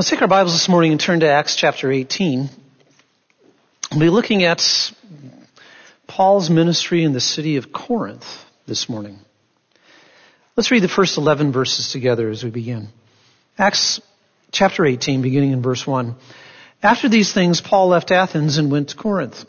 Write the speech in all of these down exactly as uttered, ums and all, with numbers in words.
Let's take our Bibles this morning and turn to Acts chapter eighteen. We'll be looking at Paul's ministry in the city of Corinth this morning. Let's read the first eleven verses together as we begin. Acts chapter eighteen, beginning in verse one. After these things, Paul left Athens and went to Corinth.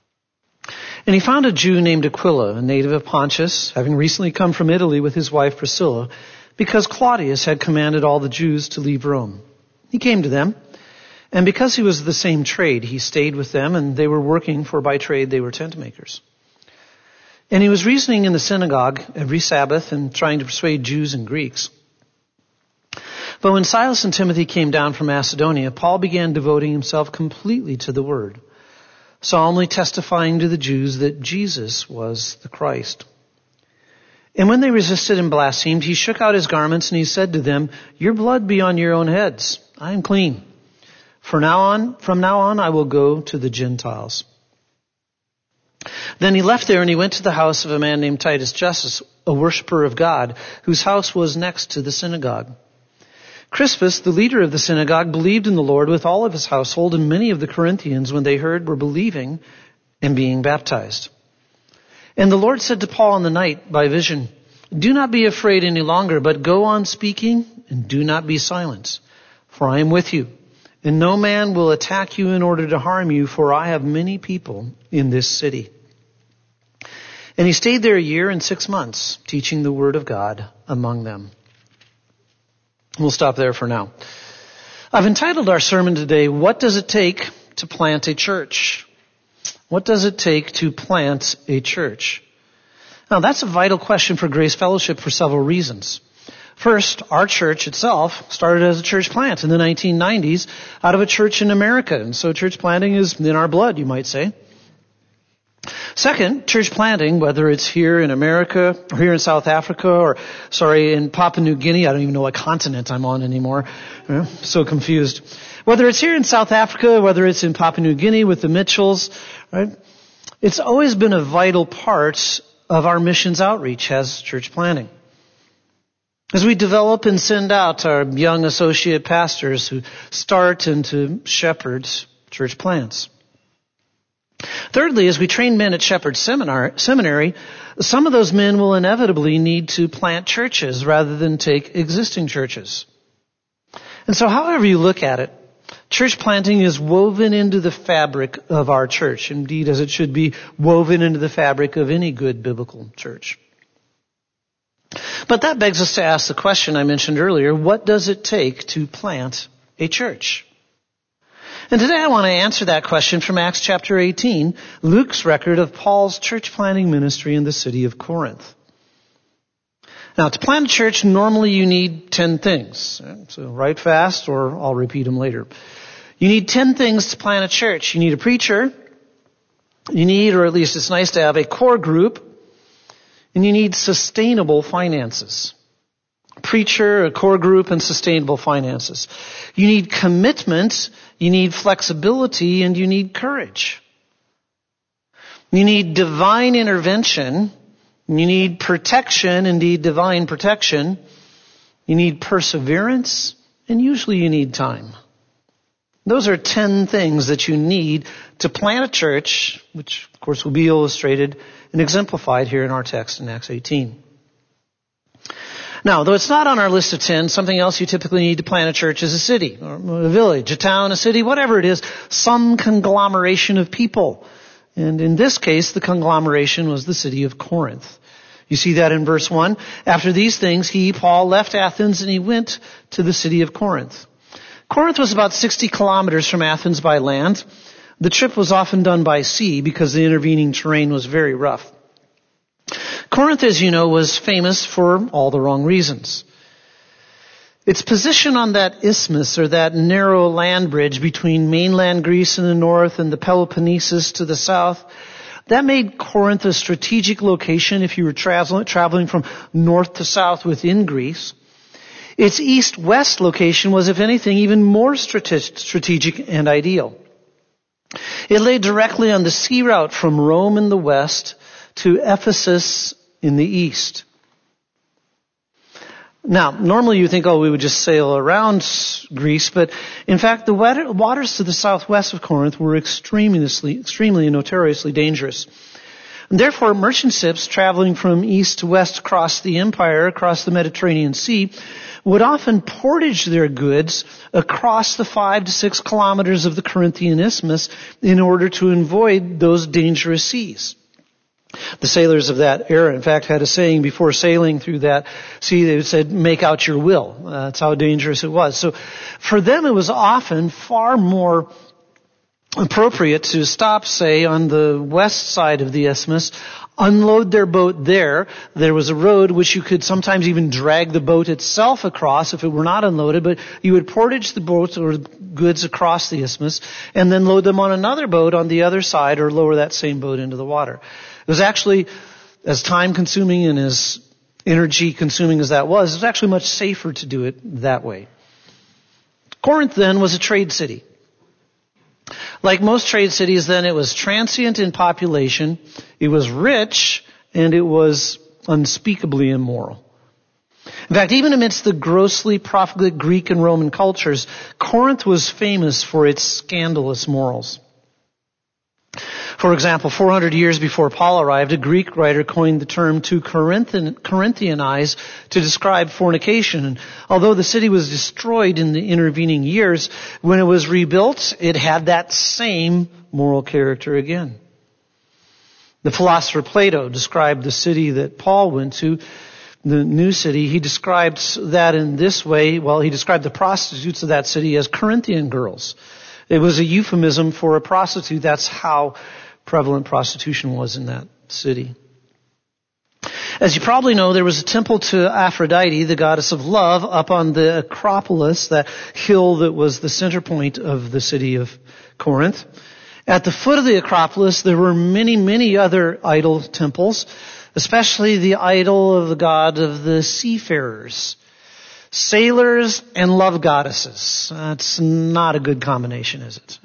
And he found a Jew named Aquila, a native of Pontus, having recently come from Italy with his wife Priscilla, because Claudius had commanded all the Jews to leave Rome. He came to them, and because he was of the same trade, he stayed with them, and they were working, for by trade they were tent makers. And he was reasoning in the synagogue every Sabbath and trying to persuade Jews and Greeks. But when Silas and Timothy came down from Macedonia, Paul began devoting himself completely to the word, solemnly testifying to the Jews that Jesus was the Christ. And when they resisted and blasphemed, he shook out his garments and he said to them, "Your blood be on your own heads. I am clean. For now on, from now on, I will go to the Gentiles." Then he left there and he went to the house of a man named Titus Justus, a worshiper of God, whose house was next to the synagogue. Crispus, the leader of the synagogue, believed in the Lord with all of his household, and many of the Corinthians, when they heard, were believing and being baptized. And the Lord said to Paul in the night by vision, "Do not be afraid any longer, but go on speaking and do not be silent. For I am with you, and no man will attack you in order to harm you, for I have many people in this city." And he stayed there a year and six months, teaching the word of God among them. We'll stop there for now. I've entitled our sermon today, "What Does It Take to Plant a Church?" What does it take to plant a church? Now, that's a vital question for Grace Fellowship for several reasons. First, our church itself started as a church plant in the nineteen nineties out of a church in America. And so church planting is in our blood, you might say. Second, church planting, whether it's here in America or here in South Africa or, sorry, in Papua New Guinea. I don't even know what continent I'm on anymore. I'm so confused. Whether it's here in South Africa, whether it's in Papua New Guinea with the Mitchells, right? It's always been a vital part of our missions outreach as church planting. As we develop and send out our young associate pastors who start and to shepherd church plants. Thirdly, as we train men at Shepherd Seminary, some of those men will inevitably need to plant churches rather than take existing churches. And so however you look at it, church planting is woven into the fabric of our church, indeed as it should be woven into the fabric of any good biblical church. But that begs us to ask the question I mentioned earlier, what does it take to plant a church? And today I want to answer that question from Acts chapter eighteen, Luke's record of Paul's church planting ministry in the city of Corinth. Now, to plant a church, normally you need ten things. So write fast or I'll repeat them later. You need ten things to plant a church. You need a preacher. You need, or at least it's nice to have, a core group. And you need sustainable finances. A preacher, a core group, and sustainable finances. You need commitment. You need flexibility, and you need courage. You need divine intervention. You need protection, indeed divine protection. You need perseverance, and usually you need time. Those are ten things that you need to plant a church, which of course will be illustrated and exemplified here in our text in Acts eighteen. Now, though it's not on our list of ten, something else you typically need to plant a church is a city, or a village, a town, a city, whatever it is, some conglomeration of people. And in this case, the conglomeration was the city of Corinth. You see that in verse one. After these things, he, Paul, left Athens and he went to the city of Corinth. Corinth was about sixty kilometers from Athens by land. The trip was often done by sea because the intervening terrain was very rough. Corinth, as you know, was famous for all the wrong reasons. Its position on that isthmus, or that narrow land bridge between mainland Greece in the north and the Peloponnesus to the south, that made Corinth a strategic location if you were tra- traveling from north to south within Greece. Its east-west location was, if anything, even more strate- strategic and ideal. It lay directly on the sea route from Rome in the west to Ephesus in the east. Now, normally you think, oh, we would just sail around Greece, but in fact, the waters to the southwest of Corinth were extremely, extremely and notoriously dangerous. And therefore, merchant ships traveling from east to west across the empire, across the Mediterranean Sea, would often portage their goods across the five to six kilometers of the Corinthian isthmus in order to avoid those dangerous seas. The sailors of that era, in fact, had a saying before sailing through that sea. They said, make out your will. Uh, that's how dangerous it was. So for them, it was often far more appropriate to stop, say, on the west side of the isthmus, unload their boat there. There was a road which you could sometimes even drag the boat itself across if it were not unloaded, but you would portage the boat or goods across the isthmus and then load them on another boat on the other side or lower that same boat into the water. It was actually, as time-consuming and as energy-consuming as that was, it was actually much safer to do it that way. Corinth then was a trade city. Like most trade cities then, it was transient in population, it was rich, and it was unspeakably immoral. In fact, even amidst the grossly profligate Greek and Roman cultures, Corinth was famous for its scandalous morals. For example, four hundred years before Paul arrived, a Greek writer coined the term to Corinthian, Corinthianize to describe fornication. And although the city was destroyed in the intervening years, when it was rebuilt, it had that same moral character again. The philosopher Plato described the city that Paul went to, the new city. He described that in this way. Well, he described the prostitutes of that city as Corinthian girls. It was a euphemism for a prostitute. That's how prevalent prostitution was in that city. As you probably know, there was a temple to Aphrodite, the goddess of love, up on the Acropolis, that hill that was the center point of the city of Corinth. At the foot of the Acropolis, there were many, many other idol temples, especially the idol of the god of the seafarers. Sailors and love goddesses. That's not a good combination, is it?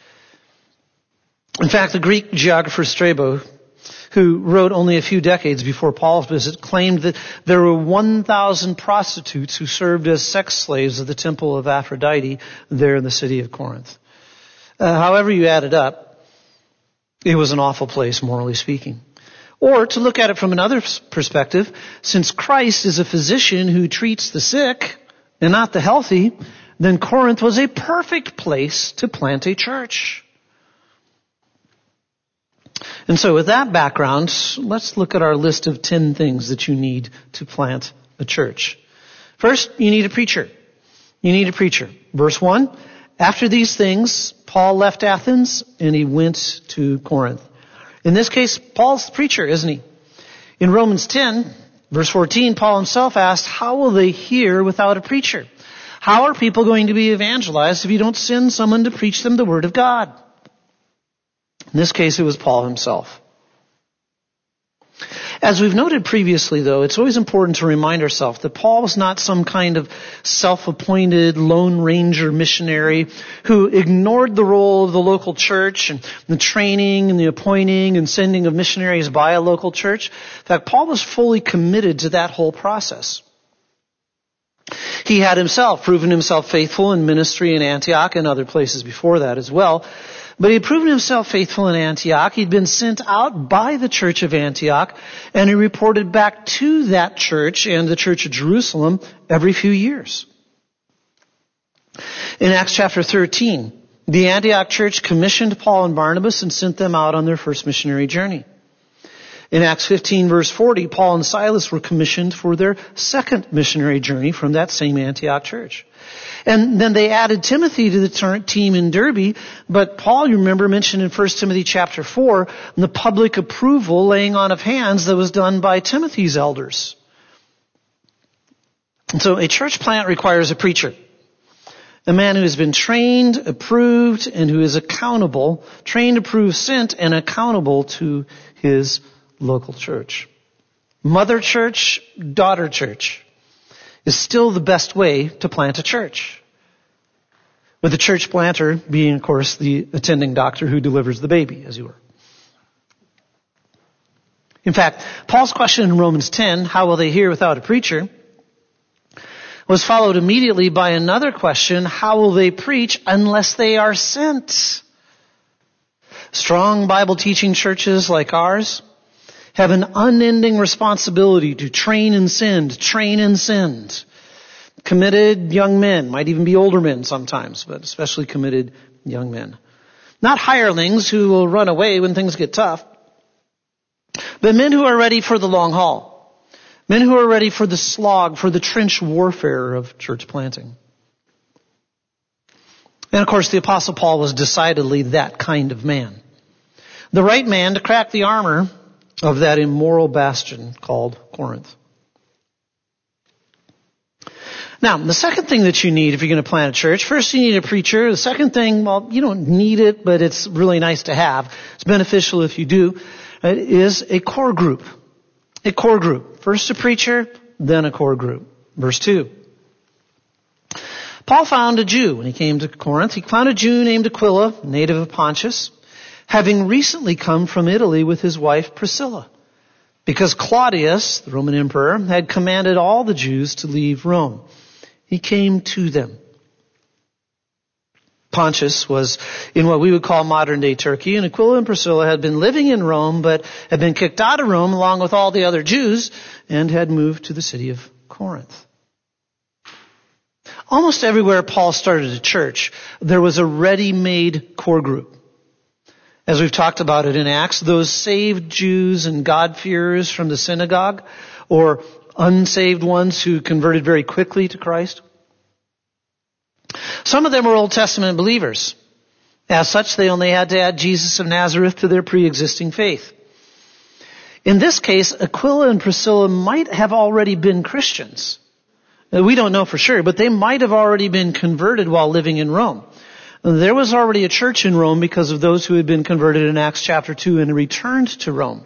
In fact, the Greek geographer Strabo, who wrote only a few decades before Paul's visit, claimed that there were one thousand prostitutes who served as sex slaves of the temple of Aphrodite there in the city of Corinth. Uh, however you add it up, it was an awful place, morally speaking. Or, to look at it from another perspective, since Christ is a physician who treats the sick and not the healthy, then Corinth was a perfect place to plant a church. And so with that background, let's look at our list of ten things that you need to plant a church. First, you need a preacher. You need a preacher. Verse one, after these things, Paul left Athens and he went to Corinth. In this case, Paul's the preacher, isn't he? In Romans ten, verse fourteen, Paul himself asked, how will they hear without a preacher? How are people going to be evangelized if you don't send someone to preach them the word of God? In this case, it was Paul himself. As we've noted previously, though, it's always important to remind ourselves that Paul was not some kind of self-appointed Lone Ranger missionary who ignored the role of the local church and the training and the appointing and sending of missionaries by a local church. In fact, Paul was fully committed to that whole process. He had himself proven himself faithful in ministry in Antioch and other places before that as well. But he had proven himself faithful in Antioch. He'd been sent out by the church of Antioch, and he reported back to that church and the church of Jerusalem every few years. In Acts chapter thirteen, the Antioch church commissioned Paul and Barnabas and sent them out on their first missionary journey. In Acts fifteen verse forty, Paul and Silas were commissioned for their second missionary journey from that same Antioch church. And then they added Timothy to the team in Derbe, but Paul, you remember, mentioned in First Timothy chapter four, the public approval laying on of hands that was done by Timothy's elders. And so a church plant requires a preacher. A man who has been trained, approved, and who is accountable, trained, approved, sent, and accountable to his local church. Mother church, daughter church is still the best way to plant a church. With the church planter being, of course, the attending doctor who delivers the baby, as you were. In fact, Paul's question in Romans ten, how will they hear without a preacher, was followed immediately by another question: how will they preach unless they are sent? Strong Bible teaching churches like ours have an unending responsibility to train and send, train and send. Committed young men, might even be older men sometimes, but especially committed young men. Not hirelings who will run away when things get tough, but men who are ready for the long haul. Men who are ready for the slog, for the trench warfare of church planting. And of course, the Apostle Paul was decidedly that kind of man. The right man to crack the armor of that immoral bastion called Corinth. Now, the second thing that you need if you're going to plant a church, first you need a preacher. The second thing, well, you don't need it, but it's really nice to have. It's beneficial if you do, is a core group. A core group. First a preacher, then a core group. Verse two. Paul found a Jew when he came to Corinth. He found a Jew named Aquila, native of Pontus, having recently come from Italy with his wife Priscilla, because Claudius, the Roman emperor, had commanded all the Jews to leave Rome. He came to them. Pontus was in what we would call modern-day Turkey, and Aquila and Priscilla had been living in Rome, but had been kicked out of Rome along with all the other Jews, and had moved to the city of Corinth. Almost everywhere Paul started a church, there was a ready-made core group. As we've talked about it in Acts, those saved Jews and God-fearers from the synagogue, or unsaved ones who converted very quickly to Christ. Some of them were Old Testament believers. As such, they only had to add Jesus of Nazareth to their pre-existing faith. In this case, Aquila and Priscilla might have already been Christians. We don't know for sure, but they might have already been converted while living in Rome. There was already a church in Rome because of those who had been converted in Acts chapter two and returned to Rome.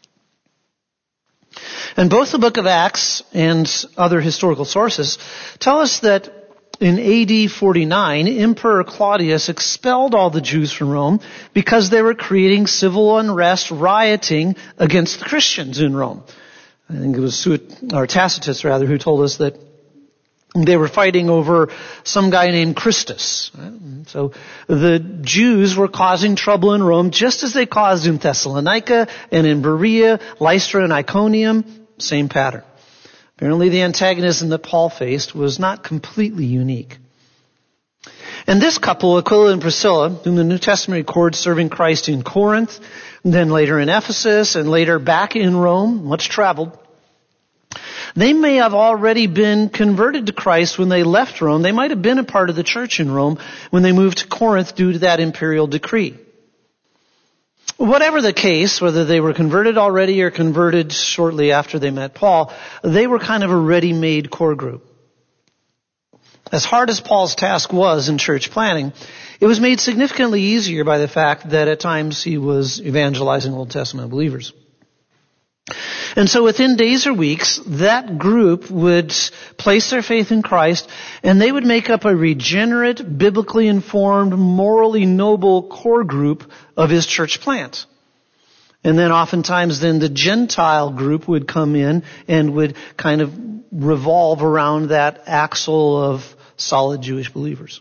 And both the book of Acts and other historical sources tell us that in A D forty-nine, Emperor Claudius expelled all the Jews from Rome because they were creating civil unrest, rioting against the Christians in Rome. I think it was Suet, or Tacitus rather, who told us that they were fighting over some guy named Christus. So the Jews were causing trouble in Rome just as they caused in Thessalonica and in Berea, Lystra and Iconium. Same pattern. Apparently the antagonism that Paul faced was not completely unique. And this couple, Aquila and Priscilla, whom the New Testament records serving Christ in Corinth, and then later in Ephesus, and later back in Rome, much traveled, they may have already been converted to Christ when they left Rome. They might have been a part of the church in Rome when they moved to Corinth due to that imperial decree. Whatever the case, whether they were converted already or converted shortly after they met Paul, they were kind of a ready-made core group. As hard as Paul's task was in church planting, it was made significantly easier by the fact that at times he was evangelizing Old Testament believers. And so within days or weeks, that group would place their faith in Christ, and they would make up a regenerate, biblically informed, morally noble core group of his church plant. And then oftentimes then the Gentile group would come in and would kind of revolve around that axle of solid Jewish believers.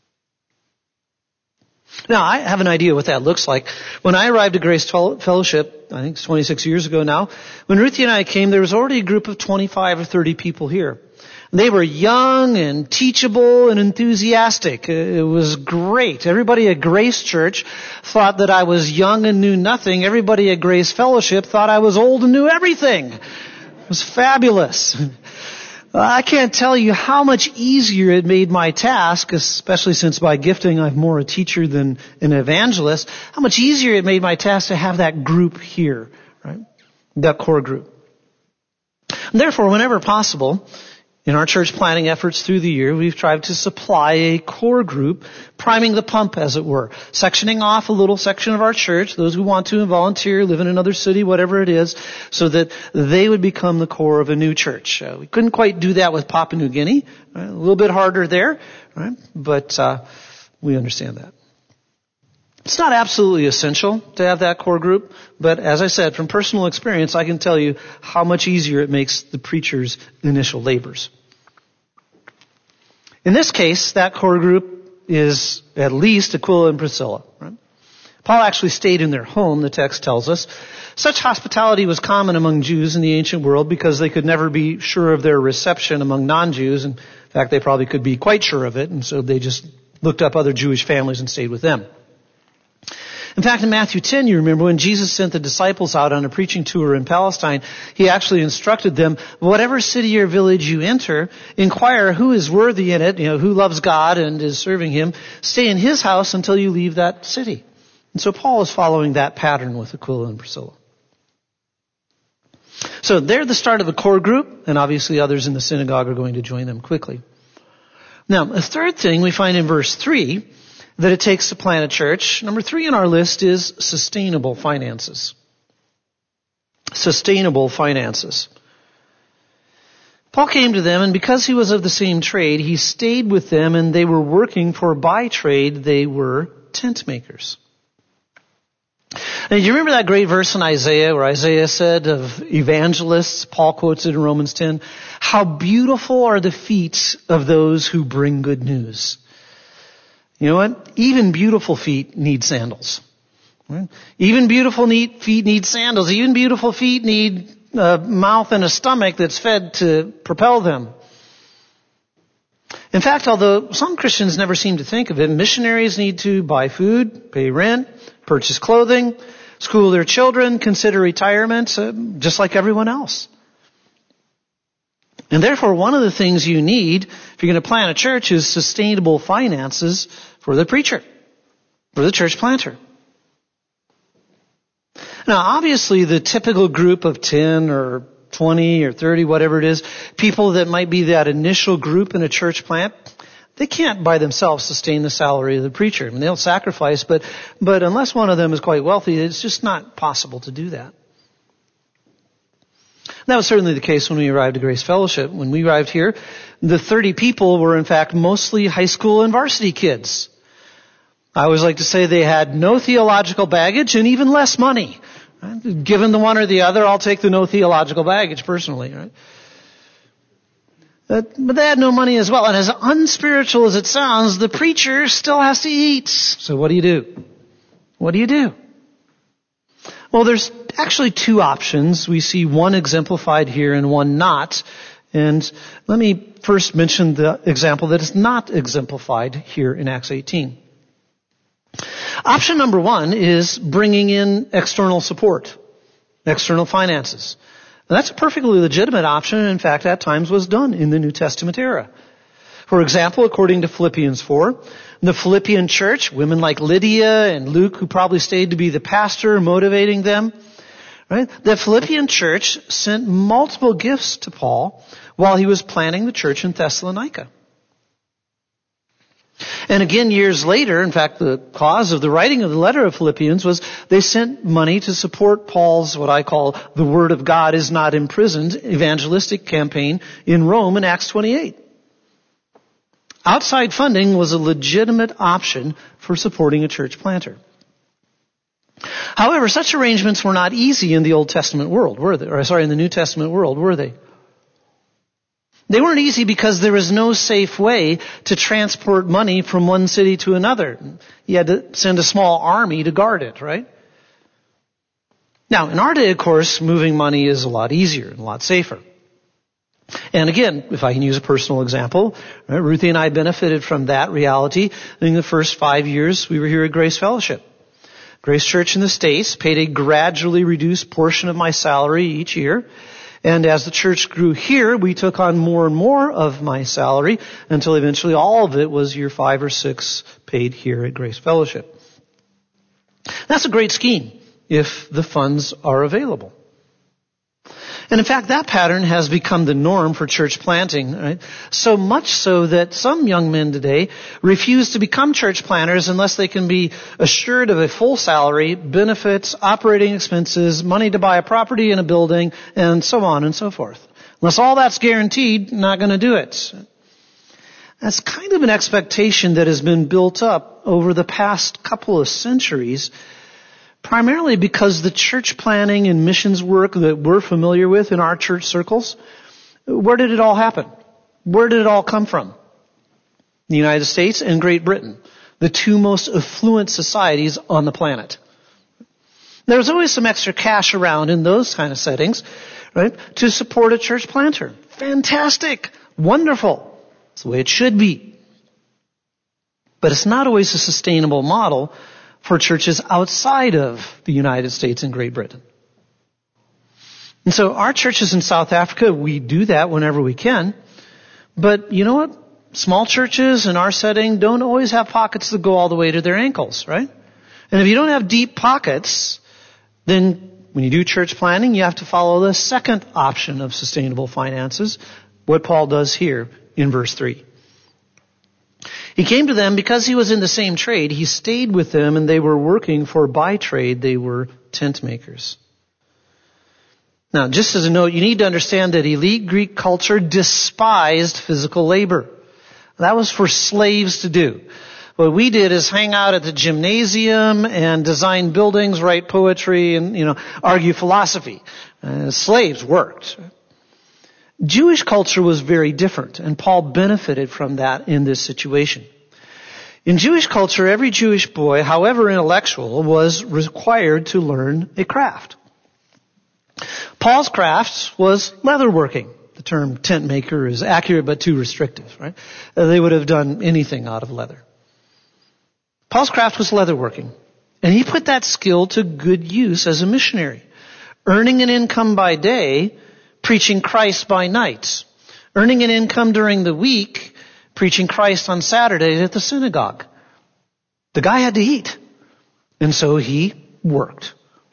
Now, I have an idea what that looks like. When I arrived at Grace Fellowship, I think it's twenty-six years ago now, when Ruthie and I came, there was already a group of twenty-five or thirty people here. They were young and teachable and enthusiastic. It was great. Everybody at Grace Church thought that I was young and knew nothing. Everybody at Grace Fellowship thought I was old and knew everything. It was fabulous. I can't tell you how much easier it made my task, especially since by gifting I'm more a teacher than an evangelist, how much easier it made my task to have that group here, right? That core group. And therefore, whenever possible, in our church planning efforts through the year, we've tried to supply a core group, priming the pump, as it were, sectioning off a little section of our church, those who want to volunteer, live in another city, whatever it is, so that they would become the core of a new church. Uh, we couldn't quite do that with Papua New Guinea, right? A little bit harder there, right? But uh, we understand that. It's not absolutely essential to have that core group, but as I said, from personal experience, I can tell you how much easier it makes the preacher's initial labors. In this case, that core group is at least Aquila and Priscilla. Right? Paul actually stayed in their home, the text tells us. Such hospitality was common among Jews in the ancient world because they could never be sure of their reception among non-Jews. In fact, they probably could be quite sure of it, and so they just looked up other Jewish families and stayed with them. In fact, in Matthew ten, you remember when Jesus sent the disciples out on a preaching tour in Palestine, he actually instructed them, whatever city or village you enter, inquire who is worthy in it, you know, who loves God and is serving him. Stay in his house until you leave that city. And so Paul is following that pattern with Aquila and Priscilla. So they're the start of a core group, and obviously others in the synagogue are going to join them quickly. Now, a third thing we find in verse three that it takes to plant a church. Number three on our list is sustainable finances. Sustainable finances. Paul came to them, and because he was of the same trade, he stayed with them, and they were working, for by trade they were tent makers. Now, do you remember that great verse in Isaiah where Isaiah said of evangelists, Paul quotes it in Romans ten, how beautiful are the feet of those who bring good news. You know what? Even beautiful feet need sandals. Right? Even beautiful feet need sandals. Even beautiful feet need a mouth and a stomach that's fed to propel them. In fact, although some Christians never seem to think of it, missionaries need to buy food, pay rent, purchase clothing, school their children, consider retirement, uh, just like everyone else. And therefore, one of the things you need if you're going to plant a church is sustainable finances for the preacher, for the church planter. Now, obviously, the typical group of ten or twenty or thirty, whatever it is, people that might be that initial group in a church plant, they can't by themselves sustain the salary of the preacher. I mean, they'll sacrifice, but, but unless one of them is quite wealthy, it's just not possible to do that. That was certainly the case when we arrived at Grace Fellowship. When we arrived here, the thirty people were in fact mostly high school and varsity kids. I always like to say they had no theological baggage and even less money. Right? Given the one or the other, I'll take the no theological baggage personally. Right? But, but they had no money as well. And as unspiritual as it sounds, the preacher still has to eat. So what do you do? What do you do? Well, there's actually two options. We see one exemplified here and one not. And let me first mention the example that is not exemplified here in Acts eighteen. Option number one is bringing in external support, external finances. And that's a perfectly legitimate option, and in fact, at times was done in the New Testament era. For example, according to Philippians four, the Philippian church, women like Lydia and Luke, who probably stayed to be the pastor, motivating them, right? The Philippian church sent multiple gifts to Paul while he was planning the church in Thessalonica. And again, years later, in fact, the cause of the writing of the letter of Philippians was they sent money to support Paul's, what I call, the Word of God is not imprisoned, evangelistic campaign in Rome in Acts twenty-eight. Outside funding was a legitimate option for supporting a church planter. However, such arrangements were not easy in the Old Testament world, were they? Or sorry, in the New Testament world, were they? They weren't easy because there was no safe way to transport money from one city to another. You had to send a small army to guard it, right? Now, in our day, of course, moving money is a lot easier and a lot safer. And again, if I can use a personal example, right, Ruthie and I benefited from that reality in the first five years we were here at Grace Fellowship. Grace Church in the States paid a gradually reduced portion of my salary each year. And as the church grew here, we took on more and more of my salary until eventually all of it was year five or six paid here at Grace Fellowship. That's a great scheme if the funds are available. And in fact, that pattern has become the norm for church planting, right? So much so that some young men today refuse to become church planters unless they can be assured of a full salary, benefits, operating expenses, money to buy a property and a building, and so on and so forth. Unless all that's guaranteed, not going to do it. That's kind of an expectation that has been built up over the past couple of centuries, primarily because the church planning and missions work that we're familiar with in our church circles, where did it all happen? Where did it all come from? The United States and Great Britain, the two most affluent societies on the planet. There's always some extra cash around in those kind of settings, right, to support a church planter. Fantastic. Wonderful. It's the way it should be. But it's not always a sustainable model for churches outside of the United States and Great Britain. And so our churches in South Africa, we do that whenever we can. But you know what? Small churches in our setting don't always have pockets that go all the way to their ankles, right? And if you don't have deep pockets, then when you do church planning, you have to follow the second option of sustainable finances, what Paul does here in verse three. He came to them because he was in the same trade. He stayed with them and they were working, for by trade they were tent makers. Now, just as a note, you need to understand that elite Greek culture despised physical labor. That was for slaves to do. What we did is hang out at the gymnasium and design buildings, write poetry, and, you know, argue philosophy. Uh, slaves worked. Jewish culture was very different, and Paul benefited from that in this situation. In Jewish culture, every Jewish boy, however intellectual, was required to learn a craft. Paul's craft was leatherworking. The term tent maker is accurate but too restrictive, right? They would have done anything out of leather. Paul's craft was leatherworking, and he put that skill to good use as a missionary, earning an income by day, preaching Christ by night, earning an income during the week, preaching Christ on Saturdays at the synagogue. The guy had to eat, and so he worked.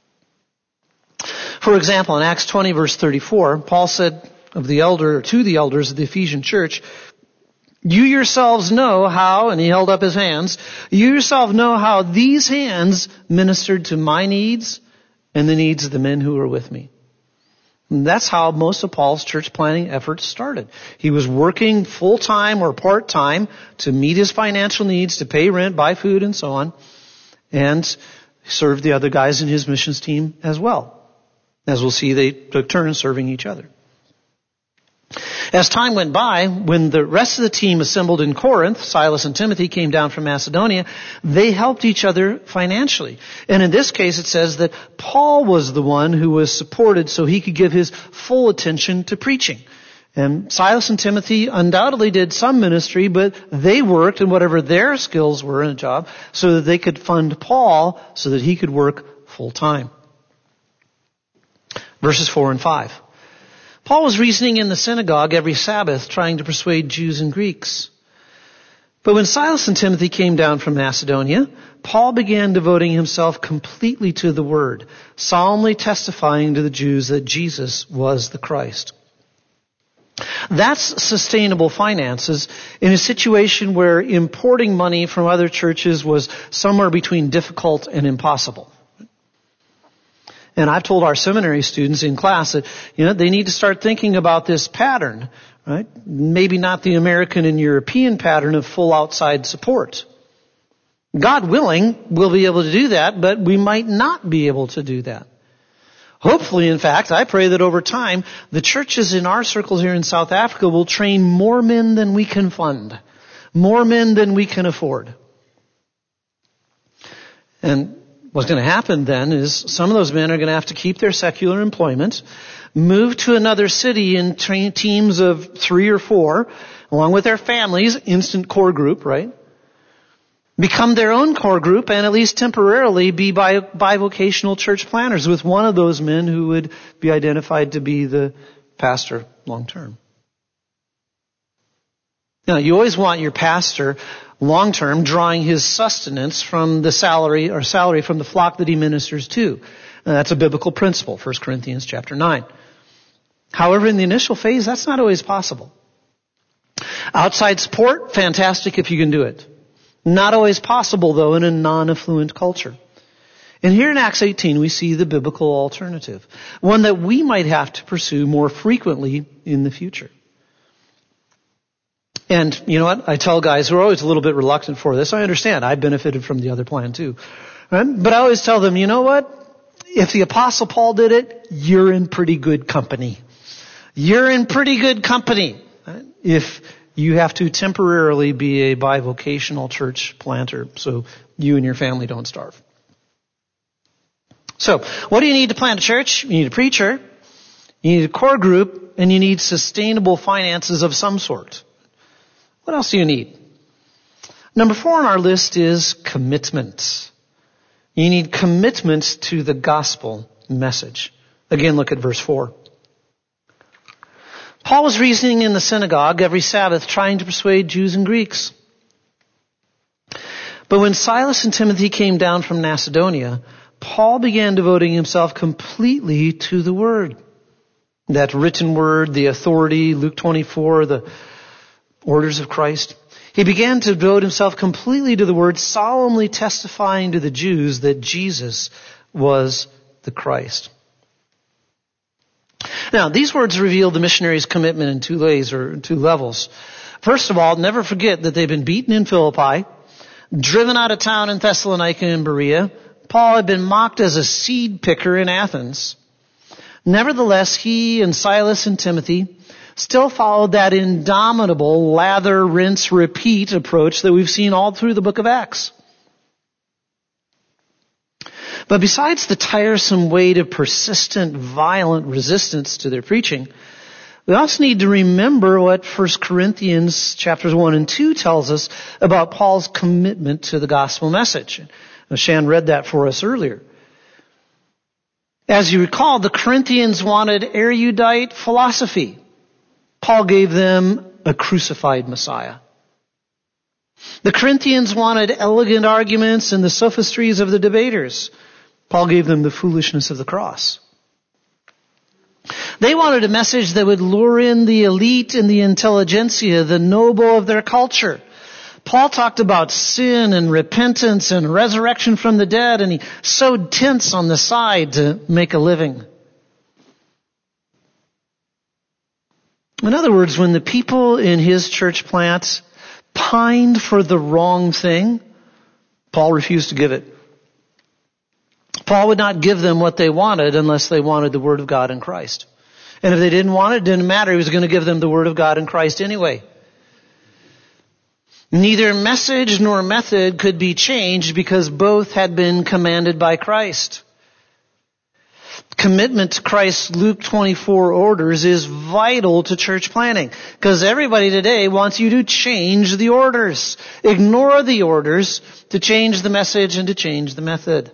For example, in Acts twenty verse thirty-four, Paul said of the elder, to the elders of the Ephesian church, you yourselves know how, and he held up his hands, you yourself know how these hands ministered to my needs and the needs of the men who were with me. And that's how most of Paul's church planning efforts started. He was working full-time or part-time to meet his financial needs, to pay rent, buy food, and so on, and served the other guys in his missions team as well. As we'll see, they took turns serving each other. As time went by, when the rest of the team assembled in Corinth, Silas and Timothy came down from Macedonia, they helped each other financially. And in this case, it says that Paul was the one who was supported so he could give his full attention to preaching. And Silas and Timothy undoubtedly did some ministry, but they worked in whatever their skills were in a job so that they could fund Paul so that he could work full time. Verses four and five. Paul was reasoning in the synagogue every Sabbath, trying to persuade Jews and Greeks. But when Silas and Timothy came down from Macedonia, Paul began devoting himself completely to the word, solemnly testifying to the Jews that Jesus was the Christ. That's sustainable finances in a situation where importing money from other churches was somewhere between difficult and impossible. And I've told our seminary students in class that, you know, they need to start thinking about this pattern, right? Maybe not the American and European pattern of full outside support. God willing, we'll be able to do that, but we might not be able to do that. Hopefully, in fact, I pray that over time, the churches in our circles here in South Africa will train more men than we can fund, more men than we can afford. And what's going to happen then is some of those men are going to have to keep their secular employment, move to another city in tra- teams of three or four, along with their families, instant core group, right? Become their own core group and at least temporarily be bi- bivocational church planners with one of those men who would be identified to be the pastor long term. Now, you always want your pastor long term drawing his sustenance from the salary or salary from the flock that he ministers to. And that's a biblical principle, First Corinthians chapter nine. However, in the initial phase, that's not always possible. Outside support, fantastic if you can do it. Not always possible, though, in a non-affluent culture. And here in Acts eighteen, we see the biblical alternative, one that we might have to pursue more frequently in the future. And you know what? I tell guys who are always a little bit reluctant for this, I understand. I benefited from the other plan too. Right? But I always tell them, you know what? If the Apostle Paul did it, you're in pretty good company. You're in pretty good company. Right? If you have to temporarily be a bivocational church planter so you and your family don't starve. So, what do you need to plant a church? You need a preacher, you need a core group, and you need sustainable finances of some sort. What else do you need? Number four on our list is commitment. You need commitment to the gospel message. Again, look at verse four. Paul was reasoning in the synagogue every Sabbath, trying to persuade Jews and Greeks. But when Silas and Timothy came down from Macedonia, Paul began devoting himself completely to the word. That written word, the authority, Luke twenty-four, the orders of Christ. He began to devote himself completely to the word, solemnly testifying to the Jews that Jesus was the Christ. Now, these words reveal the missionary's commitment in two ways or two levels. First of all, never forget that they've been beaten in Philippi, driven out of town in Thessalonica and Berea. Paul had been mocked as a seed picker in Athens. Nevertheless, he and Silas and Timothy still followed that indomitable lather, rinse, repeat approach that we've seen all through the book of Acts. But besides the tiresome weight of persistent, violent resistance to their preaching, we also need to remember what First Corinthians chapters one and two tells us about Paul's commitment to the gospel message. Shan read that for us earlier. As you recall, the Corinthians wanted erudite philosophy. Paul gave them a crucified Messiah. The Corinthians wanted elegant arguments and the sophistries of the debaters. Paul gave them the foolishness of the cross. They wanted a message that would lure in the elite and the intelligentsia, the noble of their culture. Paul talked about sin and repentance and resurrection from the dead, and he sowed tents on the side to make a living. In other words, when the people in his church plant pined for the wrong thing, Paul refused to give it. Paul would not give them what they wanted unless they wanted the Word of God in Christ. And if they didn't want it, it didn't matter. He was going to give them the Word of God in Christ anyway. Neither message nor method could be changed because both had been commanded by Christ. Commitment to Christ's Luke twenty-four orders is vital to church planning because everybody today wants you to change the orders. Ignore the orders to change the message and to change the method.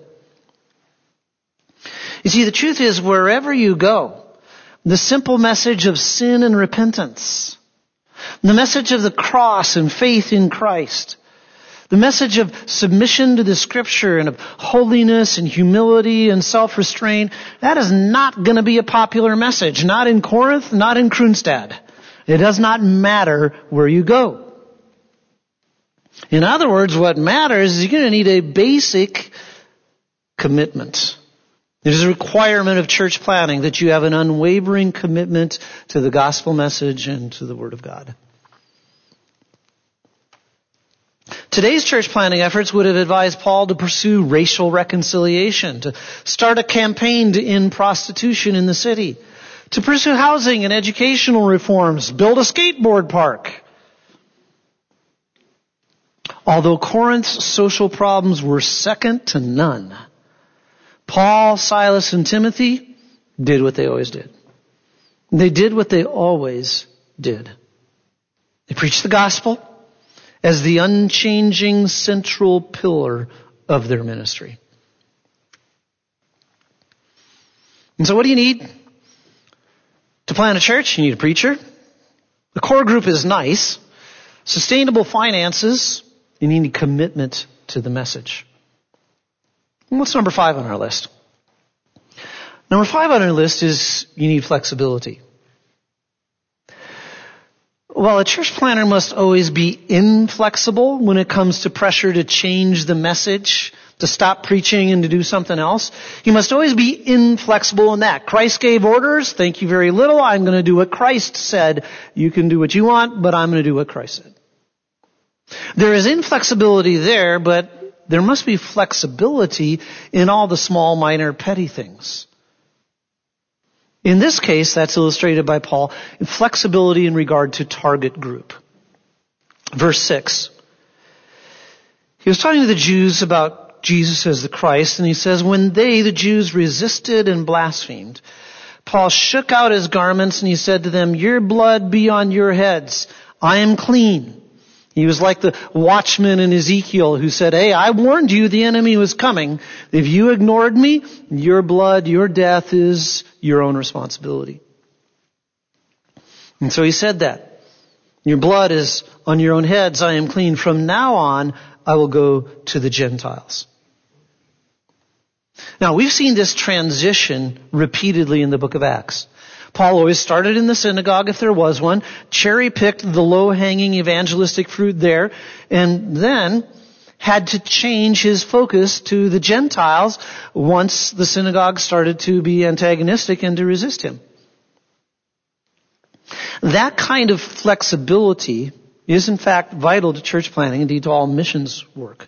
You see, the truth is, wherever you go, the simple message of sin and repentance, the message of the cross and faith in Christ, the message of submission to the Scripture and of holiness and humility and self-restraint, that is not going to be a popular message. Not in Corinth, not in Kronstadt. It does not matter where you go. In other words, what matters is you're going to need a basic commitment. It is a requirement of church planning that you have an unwavering commitment to the gospel message and to the Word of God. Today's church planning efforts would have advised Paul to pursue racial reconciliation, to start a campaign to end prostitution in the city, to pursue housing and educational reforms, build a skateboard park. Although Corinth's social problems were second to none, Paul, Silas, and Timothy did what they always did. They did what they always did. They preached the gospel as the unchanging central pillar of their ministry. And so what do you need to plant a church? You need a preacher. The core group is nice. Sustainable finances. You need commitment to the message. And what's number five on our list? Number five on our list is you need flexibility. While a church planner must always be inflexible when it comes to pressure to change the message, to stop preaching and to do something else, he must always be inflexible in that. Christ gave orders. Thank you very little. I'm going to do what Christ said. You can do what you want, but I'm going to do what Christ said. There is inflexibility there, but there must be flexibility in all the small, minor, petty things. In this case, that's illustrated by Paul, flexibility in regard to target group. Verse six. He was talking to the Jews about Jesus as the Christ, and he says, when they, the Jews, resisted and blasphemed, Paul shook out his garments and he said to them, your blood be on your heads. I am clean. He was like the watchman in Ezekiel who said, hey, I warned you the enemy was coming. If you ignored me, your blood, your death is your own responsibility. And so he said that. Your blood is on your own heads. I am clean. From now on, I will go to the Gentiles. Now, we've seen this transition repeatedly in the book of Acts. Paul always started in the synagogue if there was one, cherry-picked the low-hanging evangelistic fruit there, and then had to change his focus to the Gentiles once the synagogue started to be antagonistic and to resist him. That kind of flexibility is in fact vital to church planting, indeed to all missions work.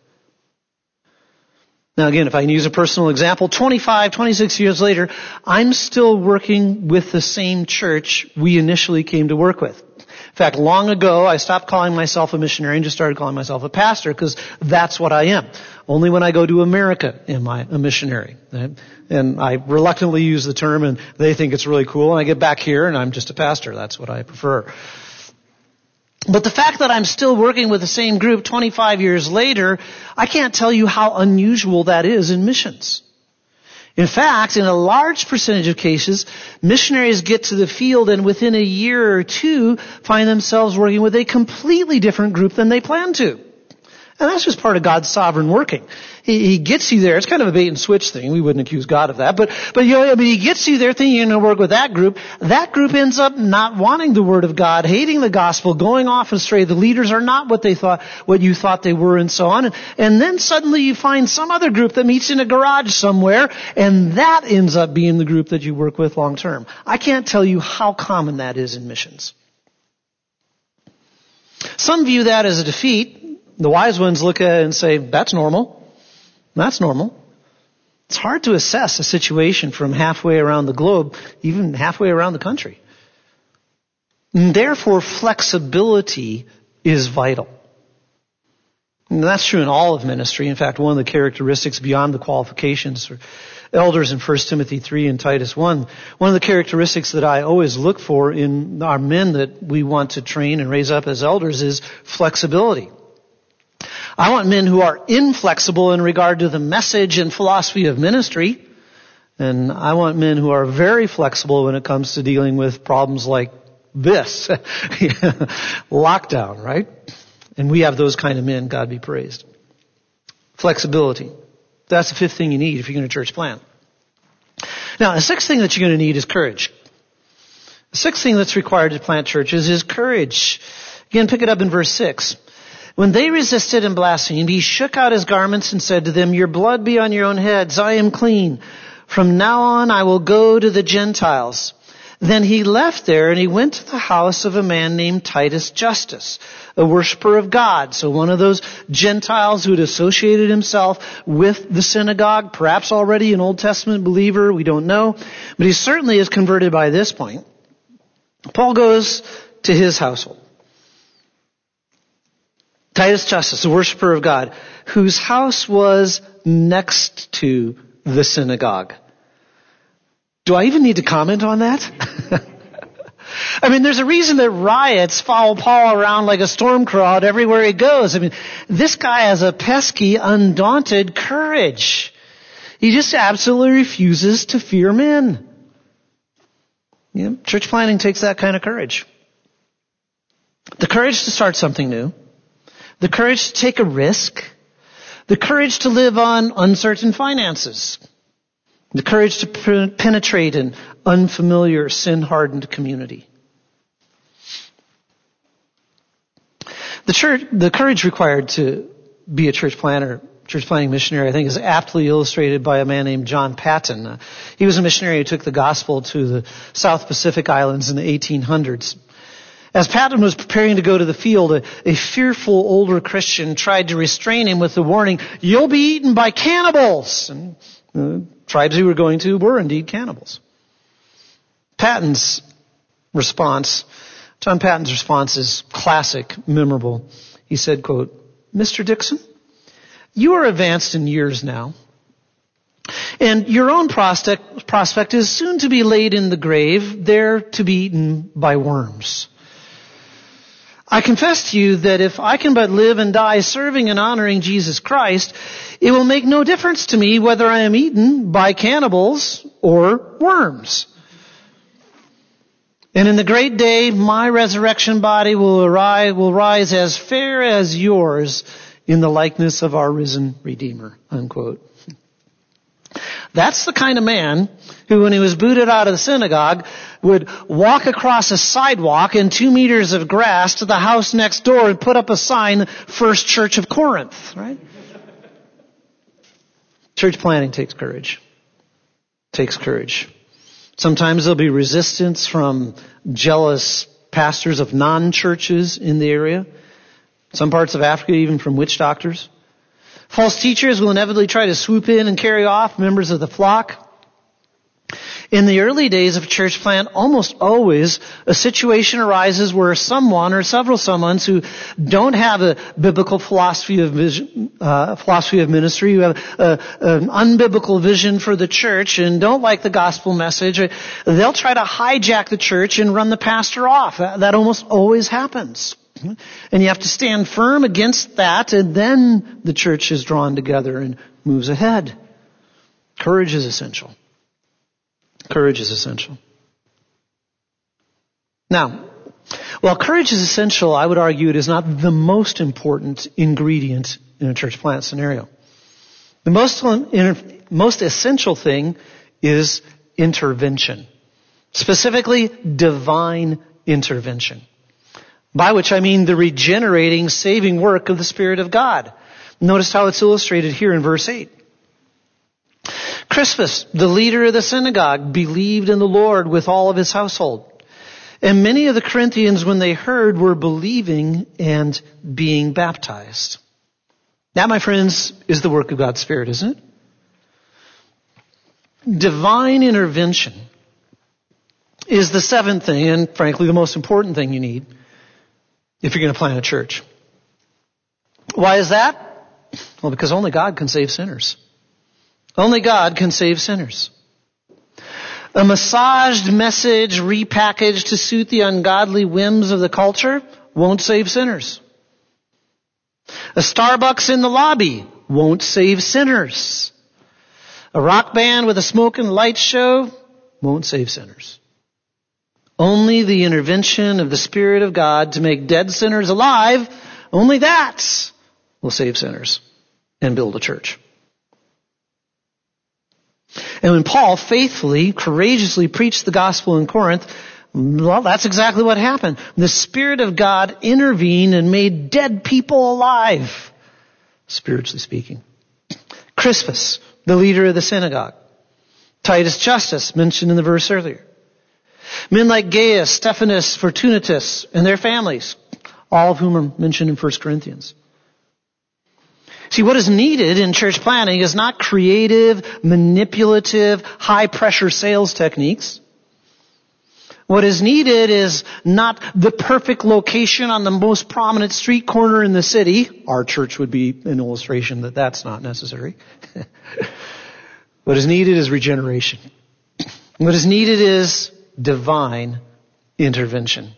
Now again, if I can use a personal example, twenty-five, twenty-six years later, I'm still working with the same church we initially came to work with. In fact, long ago, I stopped calling myself a missionary and just started calling myself a pastor because that's what I am. Only when I go to America am I a missionary. And I reluctantly use the term and they think it's really cool. And I get back here and I'm just a pastor. That's what I prefer. But the fact that I'm still working with the same group twenty-five years later, I can't tell you how unusual that is in missions. In fact, in a large percentage of cases, missionaries get to the field and within a year or two find themselves working with a completely different group than they planned to. And that's just part of God's sovereign working. He, he gets you there. It's kind of a bait and switch thing. We wouldn't accuse God of that. But, but you know, I mean, he gets you there thinking you're going to work with that group. That group ends up not wanting the Word of God, hating the gospel, going off astray. The leaders are not what they thought, what you thought they were, and so on. And, and then suddenly you find some other group that meets in a garage somewhere, and that ends up being the group that you work with long term. I can't tell you how common that is in missions. Some view that as a defeat. The wise ones look at it and say, that's normal. That's normal. It's hard to assess a situation from halfway around the globe, even halfway around the country. And therefore, flexibility is vital. And that's true in all of ministry. In fact, one of the characteristics beyond the qualifications for elders in First Timothy three and Titus one, one of the characteristics that I always look for in our men that we want to train and raise up as elders is flexibility. I want men who are inflexible in regard to the message and philosophy of ministry. And I want men who are very flexible when it comes to dealing with problems like this. Lockdown, right? And we have those kind of men, God be praised. Flexibility. That's the fifth thing you need if you're going to church plant. Now, the sixth thing that you're going to need is courage. The sixth thing that's required to plant churches is courage. Again, pick it up in verse six. When they resisted and blasphemed, he shook out his garments and said to them, your blood be on your own heads. I am clean. From now on, I will go to the Gentiles. Then he left there and he went to the house of a man named Titus Justus, a worshiper of God. So one of those Gentiles who had associated himself with the synagogue, perhaps already an Old Testament believer, we don't know. But he certainly is converted by this point. Paul goes to his household. Titus Justus, a worshiper of God, whose house was next to the synagogue. Do I even need to comment on that? I mean, there's a reason that riots follow Paul around like a storm cloud everywhere he goes. I mean, this guy has a pesky, undaunted courage. He just absolutely refuses to fear men. You know, church planting takes that kind of courage. The courage to start something new. The courage to take a risk. The courage to live on uncertain finances. The courage to penetrate an unfamiliar, sin-hardened community. The church, the courage required to be a church planter, church planting missionary, I think is aptly illustrated by a man named John Paton. Uh, he was a missionary who took the gospel to the South Pacific Islands in the eighteen hundreds. As Patton was preparing to go to the field, a, a fearful older Christian tried to restrain him with the warning, you'll be eaten by cannibals. And the tribes he were going to were indeed cannibals. Patton's response, John Patton's response is classic, memorable. He said, quote, "Mister Dixon, you are advanced in years now, and your own prospect, prospect is soon to be laid in the grave, there to be eaten by worms. I confess to you that if I can but live and die serving and honoring Jesus Christ, it will make no difference to me whether I am eaten by cannibals or worms. And in the great day, my resurrection body will arise, will rise as fair as yours in the likeness of our risen Redeemer." Unquote. That's the kind of man who, when he was booted out of the synagogue, would walk across a sidewalk and two meters of grass to the house next door and put up a sign, "First Church of Corinth," right? Church planting takes courage. Takes courage. Sometimes there'll be resistance from jealous pastors of non-churches in the area. Some parts of Africa, even from witch doctors. False teachers will inevitably try to swoop in and carry off members of the flock. In the early days of church plant, almost always a situation arises where someone or several someones who don't have a biblical philosophy of vision, uh, philosophy of ministry, who have a, an unbiblical vision for the church and don't like the gospel message, they'll try to hijack the church and run the pastor off. That almost always happens. And you have to stand firm against that, and then the church is drawn together and moves ahead. Courage is essential. Courage is essential. Now, while courage is essential, I would argue it is not the most important ingredient in a church plant scenario. The most, most essential thing is intervention. Specifically, divine intervention. By which I mean the regenerating, saving work of the Spirit of God. Notice how it's illustrated here in verse eight. Crispus, the leader of the synagogue, believed in the Lord with all of his household. And many of the Corinthians, when they heard, were believing and being baptized. That, my friends, is the work of God's Spirit, isn't it? Divine intervention is the seventh thing, and frankly the most important thing you need if you're going to plant a church. Why is that? Well, because only God can save sinners. Only God can save sinners. A massaged message repackaged to suit the ungodly whims of the culture won't save sinners. A Starbucks in the lobby won't save sinners. A rock band with a smoke and lights show won't save sinners. Only the intervention of the Spirit of God to make dead sinners alive, only that will save sinners and build a church. And when Paul faithfully, courageously preached the gospel in Corinth, well, that's exactly what happened. The Spirit of God intervened and made dead people alive, spiritually speaking. Crispus, the leader of the synagogue. Titus Justus, mentioned in the verse earlier. Men like Gaius, Stephanus, Fortunatus, and their families, all of whom are mentioned in First Corinthians. See, what is needed in church planting is not creative, manipulative, high-pressure sales techniques. What is needed is not the perfect location on the most prominent street corner in the city. Our church would be an illustration that that's not necessary. What is needed is regeneration. What is needed is divine intervention.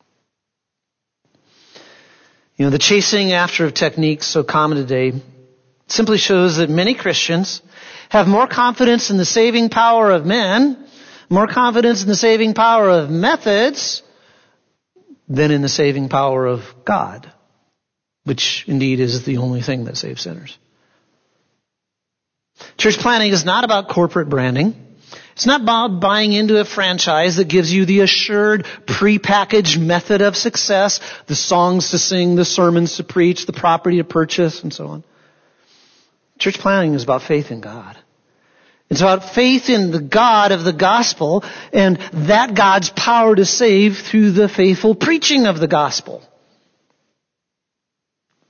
You know, the chasing after of techniques so common today simply shows that many Christians have more confidence in the saving power of men, more confidence in the saving power of methods than in the saving power of God, which indeed is the only thing that saves sinners. Church planting is not about corporate branding. It's not about buying into a franchise that gives you the assured, prepackaged method of success, the songs to sing, the sermons to preach, the property to purchase, and so on. Church planting is about faith in God. It's about faith in the God of the gospel and that God's power to save through the faithful preaching of the gospel.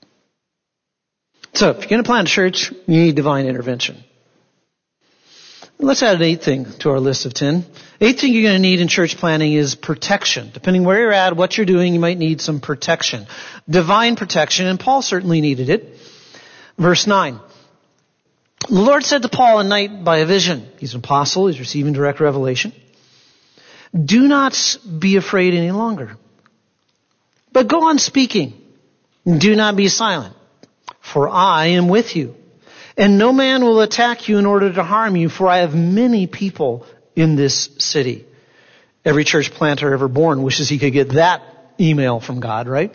So if you're going to plant a church, you need divine intervention. Let's add an eighth thing to our list of ten. Eighth thing you're going to need in church planting is protection. Depending where you're at, what you're doing, you might need some protection. Divine protection, and Paul certainly needed it. Verse nine. The Lord said to Paul at night by a vision. He's an apostle. He's receiving direct revelation. Do not be afraid any longer, but go on speaking. Do not be silent, for I am with you. And no man will attack you in order to harm you, for I have many people in this city. Every church planter ever born wishes he could get that email from God, right?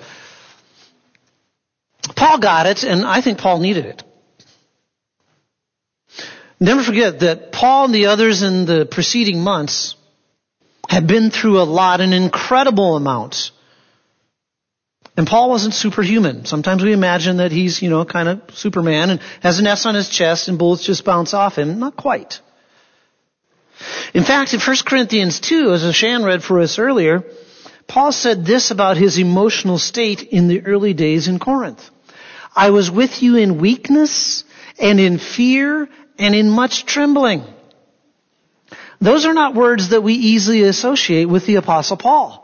Paul got it, and I think Paul needed it. Never forget that Paul and the others in the preceding months had been through a lot, an incredible amount. And Paul wasn't superhuman. Sometimes we imagine that he's, you know, kind of Superman and has an S on his chest and bullets just bounce off him. Not quite. In fact, in First Corinthians two, as Shan read for us earlier, Paul said this about his emotional state in the early days in Corinth. I was with you in weakness and in fear and in much trembling. Those are not words that we easily associate with the Apostle Paul.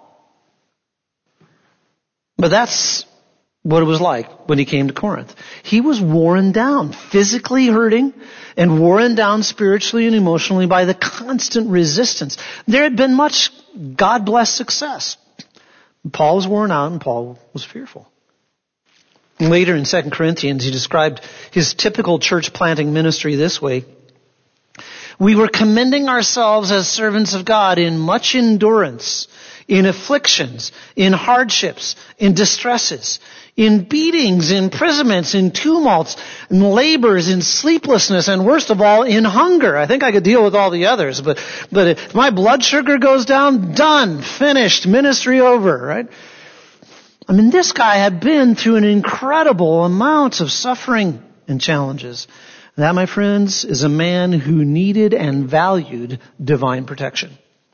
But that's what it was like when he came to Corinth. He was worn down, physically hurting, and worn down spiritually and emotionally by the constant resistance. There had been much God-blessed success. Paul was worn out and Paul was fearful. Later in Second Corinthians, he described his typical church planting ministry this way. We were commending ourselves as servants of God in much endurance, in afflictions, in hardships, in distresses, in beatings, in imprisonments, in tumults, in labors, in sleeplessness, and worst of all, in hunger. I think I could deal with all the others, but, but if my blood sugar goes down, done, finished, ministry over, right? I mean, this guy had been through an incredible amount of suffering and challenges. That, my friends, is a man who needed and valued divine protection.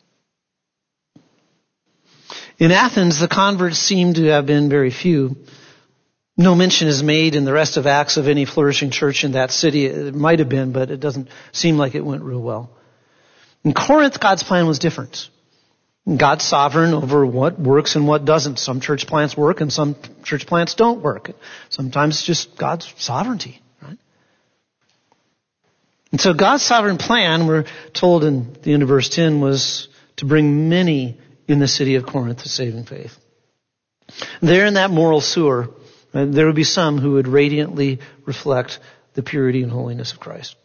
In Athens, the converts seem to have been very few. No mention is made in the rest of Acts of any flourishing church in that city. It might have been, but it doesn't seem like it went real well. In Corinth, God's plan was different. God's sovereign over what works and what doesn't. Some church plants work and some church plants don't work. Sometimes it's just God's sovereignty, right? And so God's sovereign plan, we're told in the end of verse ten, was to bring many in the city of Corinth to saving faith. There in that moral sewer, right, there would be some who would radiantly reflect the purity and holiness of Christ.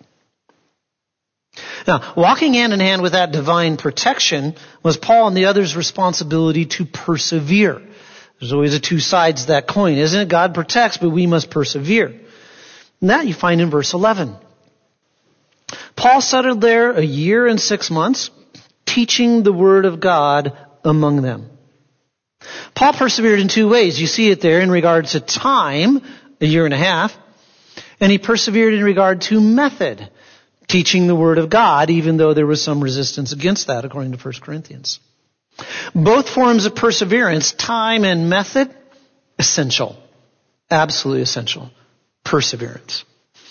Now, walking hand in hand with that divine protection was Paul and the others' responsibility to persevere. There's always a two sides to that coin, isn't it? God protects, but we must persevere. And that you find in verse eleven. Paul settled there a year and six months, teaching the word of God among them. Paul persevered in two ways. You see it there in regard to time, a year and a half, and he persevered in regard to method, teaching the word of God, even though there was some resistance against that, according to First Corinthians. Both forms of perseverance, time and method, essential. Absolutely essential. Perseverance.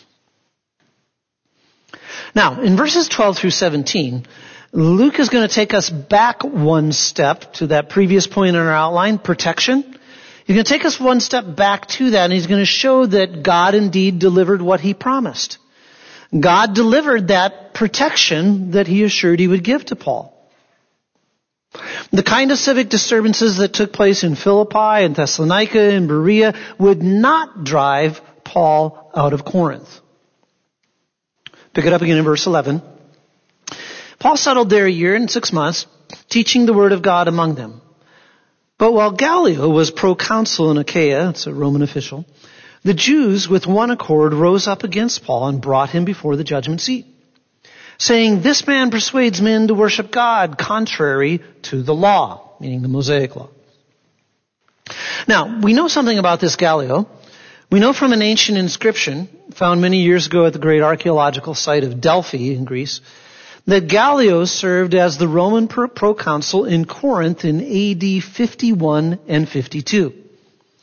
Now, in verses twelve through seventeen, Luke is going to take us back one step to that previous point in our outline, protection. He's going to take us one step back to that, and he's going to show that God indeed delivered what he promised. God delivered that protection that he assured he would give to Paul. The kind of civic disturbances that took place in Philippi and Thessalonica and Berea would not drive Paul out of Corinth. Pick it up again in verse eleven. Paul settled there a year and six months, teaching the word of God among them. But while Gallio was proconsul in Achaia, it's a Roman official, the Jews with one accord rose up against Paul and brought him before the judgment seat, saying, "This man persuades men to worship God contrary to the law," meaning the Mosaic law. Now, we know something about this Gallio. We know from an ancient inscription found many years ago at the great archaeological site of Delphi in Greece that Gallio served as the Roman proconsul in Corinth in A D fifty-one and fifty-two.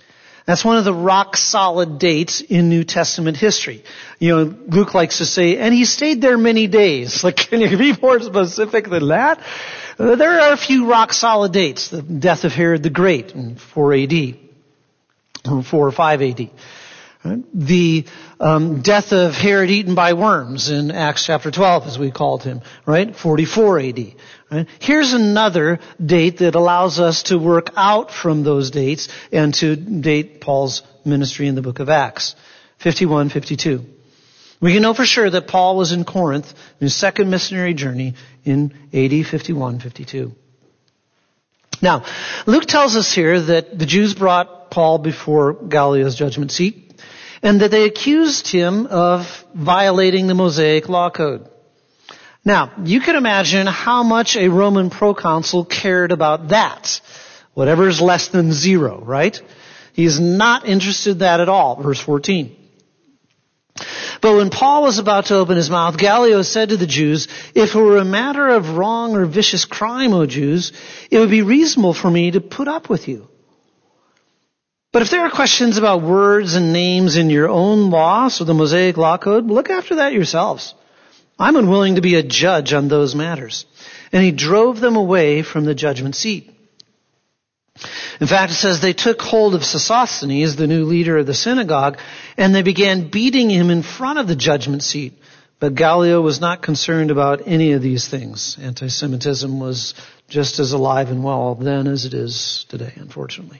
That's one of the rock solid dates in New Testament history. You know, Luke likes to say, and he stayed there many days. Like, can you be more specific than that? Uh, there are a few rock solid dates. The death of Herod the Great in four A D, or four or five A D. Right? The um, death of Herod eaten by worms in Acts chapter twelve, as we called him, right? forty-four A D. Right? Here's another date that allows us to work out from those dates and to date Paul's ministry in the book of Acts. fifty-one fifty-two. We can know for sure that Paul was in Corinth in his second missionary journey in A D fifty-one fifty-two. Now, Luke tells us here that the Jews brought Paul before Gallio's judgment seat and that they accused him of violating the Mosaic law code. Now, you can imagine how much a Roman proconsul cared about that. Whatever is less than zero, right? He's not interested in that at all. Verse fourteen. But when Paul was about to open his mouth, Gallio said to the Jews, if it were a matter of wrong or vicious crime, O Jews, it would be reasonable for me to put up with you. But if there are questions about words and names in your own laws or the Mosaic law code, look after that yourselves. I'm unwilling to be a judge on those matters. And he drove them away from the judgment seat. In fact, it says they took hold of Sosthenes, the new leader of the synagogue, and they began beating him in front of the judgment seat. But Gallio was not concerned about any of these things. Anti-Semitism was just as alive and well then as it is today, unfortunately.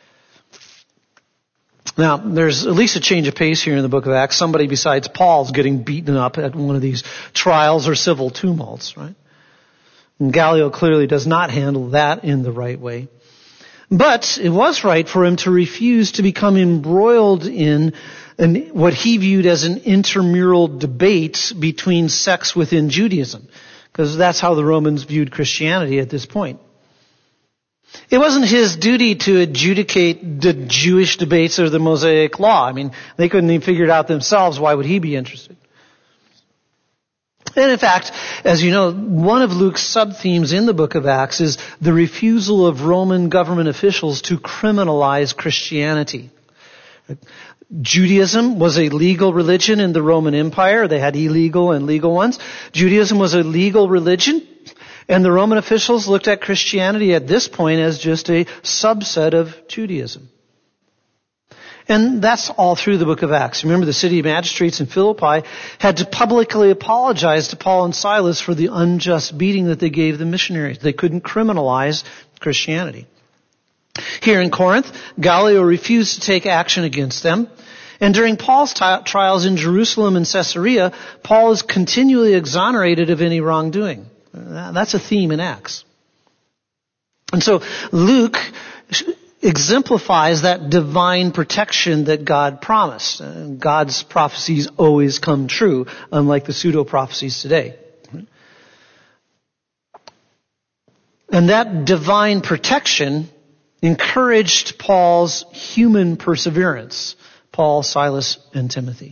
Now, there's at least a change of pace here in the book of Acts. Somebody besides Paul's getting beaten up at one of these trials or civil tumults, right? And Gallio clearly does not handle that in the right way. But it was right for him to refuse to become embroiled in an, what he viewed as an intramural debate between sects within Judaism, because that's how the Romans viewed Christianity at this point. It wasn't his duty to adjudicate the Jewish debates or the Mosaic law. I mean, they couldn't even figure it out themselves. Why would he be interested? And in fact, as you know, one of Luke's sub-themes in the book of Acts is the refusal of Roman government officials to criminalize Christianity. Judaism was a legal religion in the Roman Empire. They had illegal and legal ones. Judaism was a legal religion. And the Roman officials looked at Christianity at this point as just a subset of Judaism. And that's all through the book of Acts. Remember, the city magistrates in Philippi had to publicly apologize to Paul and Silas for the unjust beating that they gave the missionaries. They couldn't criminalize Christianity. Here in Corinth, Gallio refused to take action against them. And during Paul's t- trials in Jerusalem and Caesarea, Paul is continually exonerated of any wrongdoing. That's a theme in Acts. And so Luke exemplifies that divine protection that God promised. God's prophecies always come true, unlike the pseudo-prophecies today. And that divine protection encouraged Paul's human perseverance, Paul, Silas, and Timothy.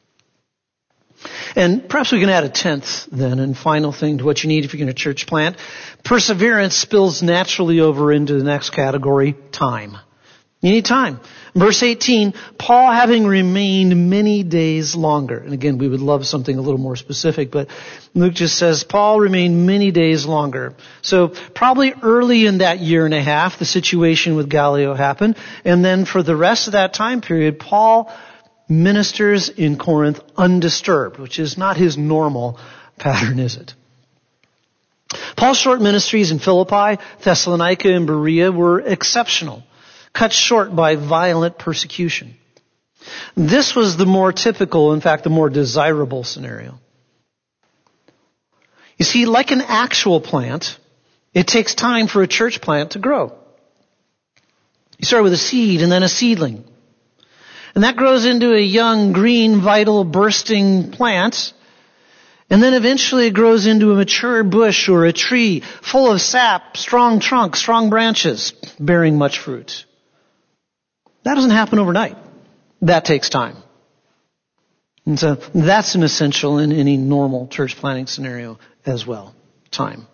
And perhaps we can add a tenth then and final thing to what you need if you're going to church plant. Perseverance spills naturally over into the next category, time. You need time. Verse eighteen, Paul having remained many days longer. And again, we would love something a little more specific, but Luke just says Paul remained many days longer. So probably early in that year and a half, the situation with Gallio happened. And then for the rest of that time period, Paul ministers in Corinth undisturbed, which is not his normal pattern, is it? Paul's short ministries in Philippi, Thessalonica, and Berea were exceptional, cut short by violent persecution. This was the more typical, in fact, the more desirable scenario. You see, like an actual plant, it takes time for a church plant to grow. You start with a seed and then a seedling. And that grows into a young, green, vital, bursting plant. And then eventually it grows into a mature bush or a tree full of sap, strong trunk, strong branches, bearing much fruit. That doesn't happen overnight. That takes time. And so that's an essential in any normal church planting scenario as well. Time.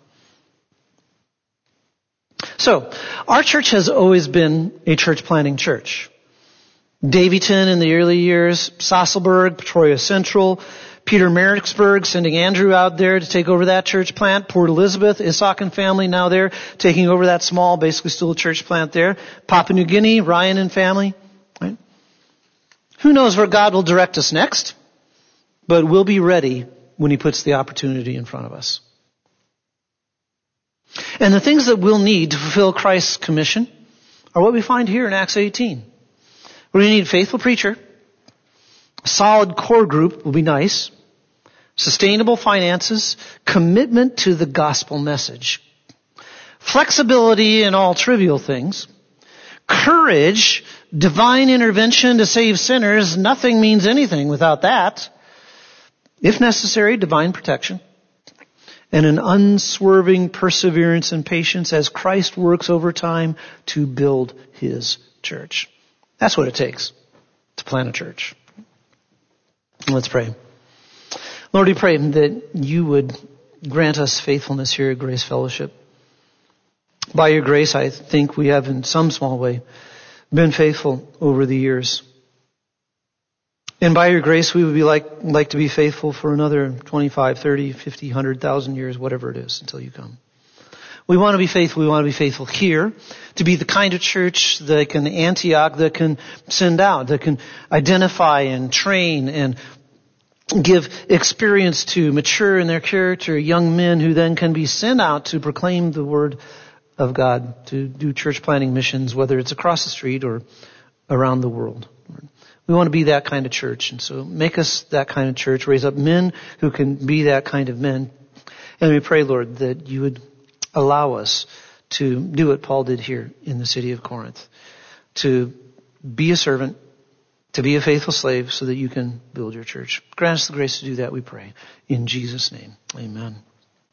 So, our church has always been a church planting church. Davyton in the early years, Sasselberg, Petroria Central, Peter Maritzburg, sending Andrew out there to take over that church plant. Port Elizabeth, Isaac and family now there, taking over that small, basically still a church plant there. Papua New Guinea, Ryan and family. Right? Who knows where God will direct us next? But we'll be ready when He puts the opportunity in front of us. And the things that we'll need to fulfill Christ's commission are what we find here in Acts eighteen. We're going to need a faithful preacher. A solid core group will be nice. Sustainable finances. Commitment to the gospel message. Flexibility in all trivial things. Courage. Divine intervention to save sinners. Nothing means anything without that. If necessary, divine protection. And an unswerving perseverance and patience as Christ works over time to build His church. That's what it takes to plant a church. Let's pray. Lord, we pray that You would grant us faithfulness here at Grace Fellowship. By Your grace, I think we have in some small way been faithful over the years. And by Your grace, we would be like, like to be faithful for another twenty-five, thirty, fifty, one hundred thousand years, whatever it is, until You come. We want to be faithful. We want to be faithful here, to be the kind of church that can Antioch, that can send out, that can identify and train and give experience to, mature in their character, young men who then can be sent out to proclaim the Word of God, to do church planting missions, whether it's across the street or around the world. We want to be that kind of church. And so make us that kind of church. Raise up men who can be that kind of men. And we pray, Lord, that You would allow us to do what Paul did here in the city of Corinth. To be a servant, to be a faithful slave so that You can build Your church. Grant us the grace to do that, we pray. In Jesus' name, amen.